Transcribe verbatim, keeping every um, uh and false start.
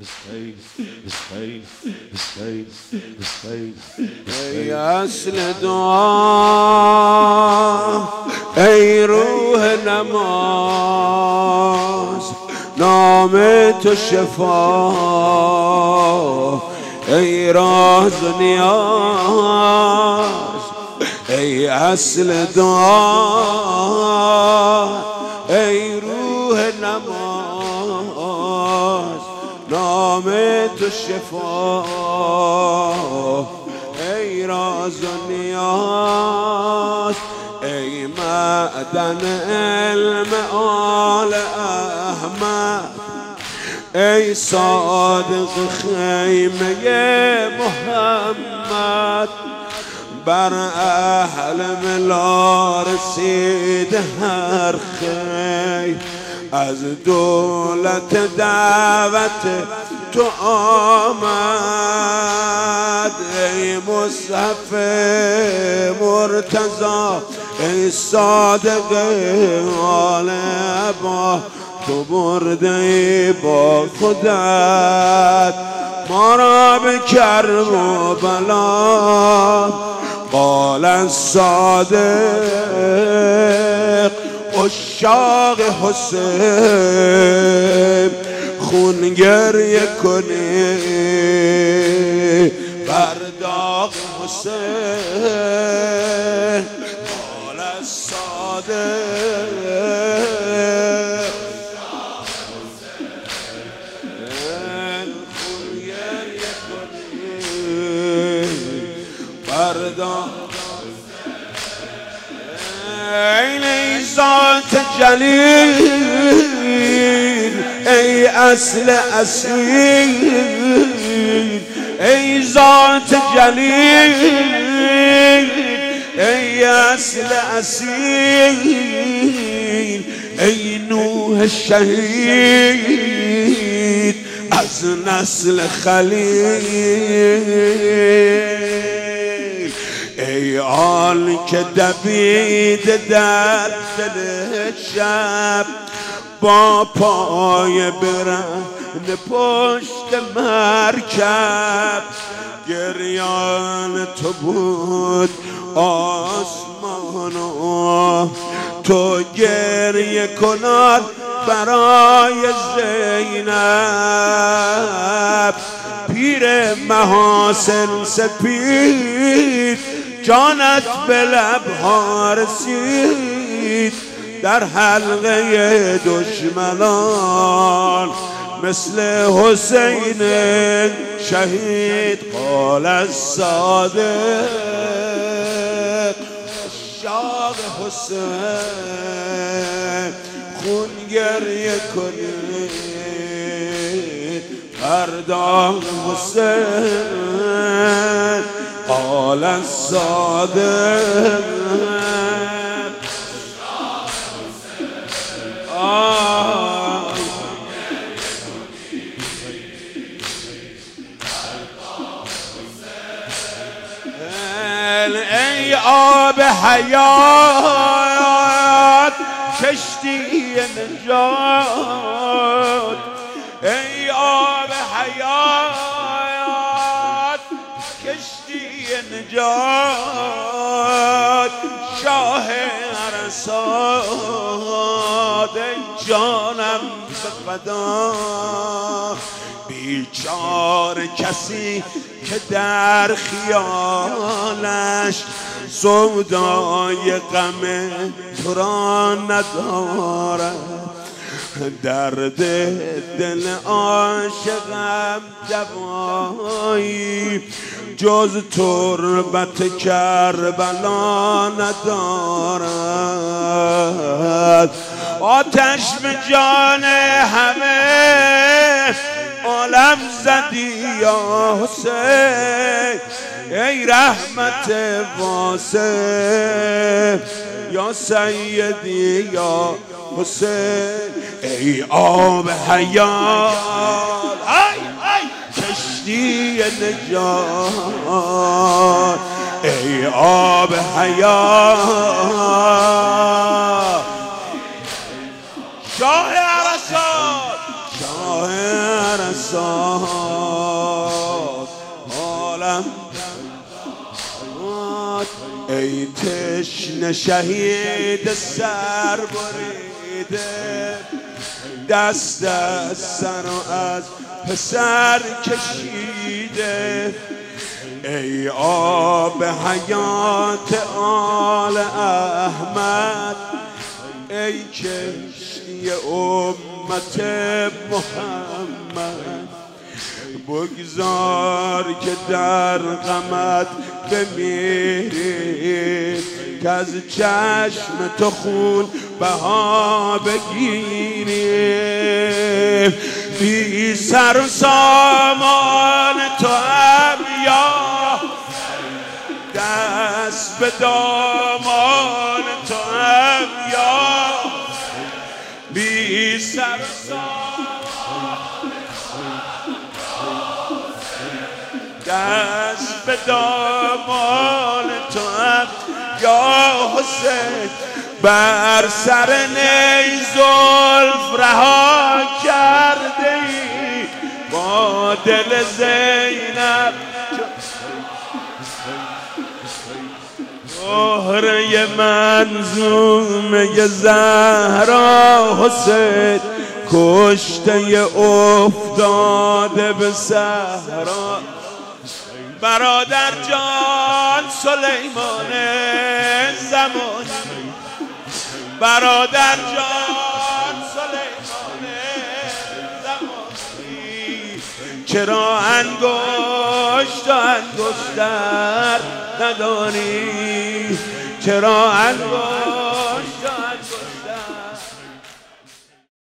ای اصل دعا ای روح نماز نام تو شفا ای راز و نیاز ای اصل دعا ای روح نماز نام تو شفا ای راز و نیاز ای معدن علم آل احمد ای صادق خیمه محمد بر اهل ملا رسید هر خیر از دولت دعوت تو آمد ای مصحف مرتضی ای صادق آل ابا تو برده با خودت ما را به کرب و بلا قال الصادق عشاق حسین خون گریه کنی بر داغ حسین قال الصادق خون گریه کنی بر داغ ای ذات جلیل ای اصل اصیل ای ذات جلیل ای اصل اصیل ای نوح شهید از نسل خلیل ای آن که دوید در دل شب با پای برهنه پشت مرکب گریان تو بود آسمان و تو گریه کنان برای زینب پیر محاسن سپید جانت به لبها رسید در حلقه دشمنان مثل حسین شهید قال الصادق عشاق حسین خون گریه کنید فردا حسین قال الصادق ای آب حیات کشتی نجات ای آب حیات کشتی نجات شاه عرصات ای جانم به فدا بیچار کسی که در خیالش سودای غم تو را ندارد درد دل عاشقم دوایی جز تربت کربلا ندارد آتش به جان همه عالم زدی یا حسین ای رحمت واسع یا سیدی یا حسین ای آب حیات ای ای کشتی نجات ای آب حیات شاه عرصات شاه عرصات بساط عالم ای تشنه شهید سر بریده دست از سر و از پسر کشیده ای آب حیات آل احمد ای کشتی امت محمد بگذار که در غمت بمیریم که از چشم تو خون بها بگیریم بی سر و سامان تو هم یا دست به دامان تو هم یا بی سر و سامان دست به دامان تو هم یا حسین بر سر نی زلف رها کرده ای با دل زینب زهره منظومه زهرا حسین کشته افتاده به صحرا برادر جان سلیمان زمانی برادر جان سلیمان زمانی چرا انگشت و انگشتر نداری چرا انگشت